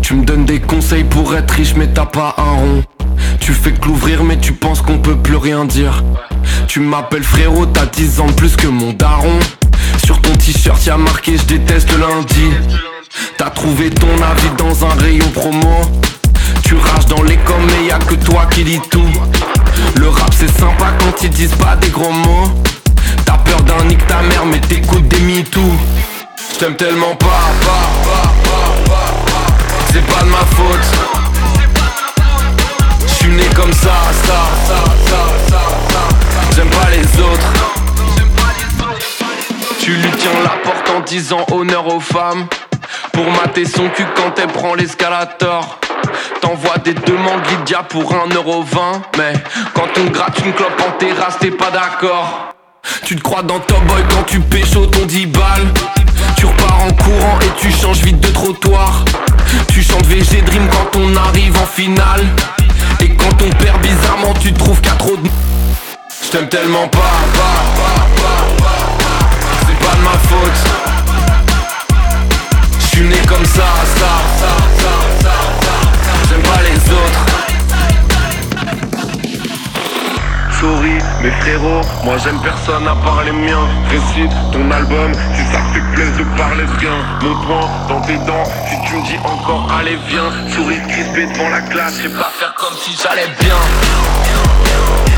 Tu me donnes des conseils pour être riche mais t'as pas un rond. Tu fais que l'ouvrir mais tu penses qu'on peut plus rien dire. Tu m'appelles frérot, t'as 10 ans de plus que mon daron. Sur ton t-shirt y'a marqué je déteste lundi. T'as trouvé ton avis dans un rayon promo. Tu rages dans les coms mais y'a que toi qui dis tout. Le rap c'est sympa quand ils disent pas des gros mots. T'as peur d'un nique ta mère mais t'écoutes des MeToo. J't'aime tellement pas, c'est pas de ma faute. J'suis né comme ça. J'aime pas les autres. Tu lui tiens la porte en disant honneur aux femmes. Pour mater son cul quand elle prend l'escalator. T'envoies des demandes Lydia pour 1,20€. Mais quand on gratte une clope en terrasse t'es pas d'accord. Tu te crois dans Top Boy quand tu pécho ton 10 balles. Tu repars en courant et tu changes vite de trottoir. Tu chantes VG Dream quand on arrive en finale. Et quand on perd bizarrement tu trouves qu'à trop de... J't'aime tellement pas, c'est pas de ma faute. J'suis né comme ça. J'aime pas les autres. Sorry, mes frérots, moi j'aime personne à part les miens. Récite ton album, si ça te fait plaisir de parler bien. Mon poing dans tes dents, si tu me dis encore allez viens. Souris crispée devant la classe, je sais pas faire comme si j'allais bien.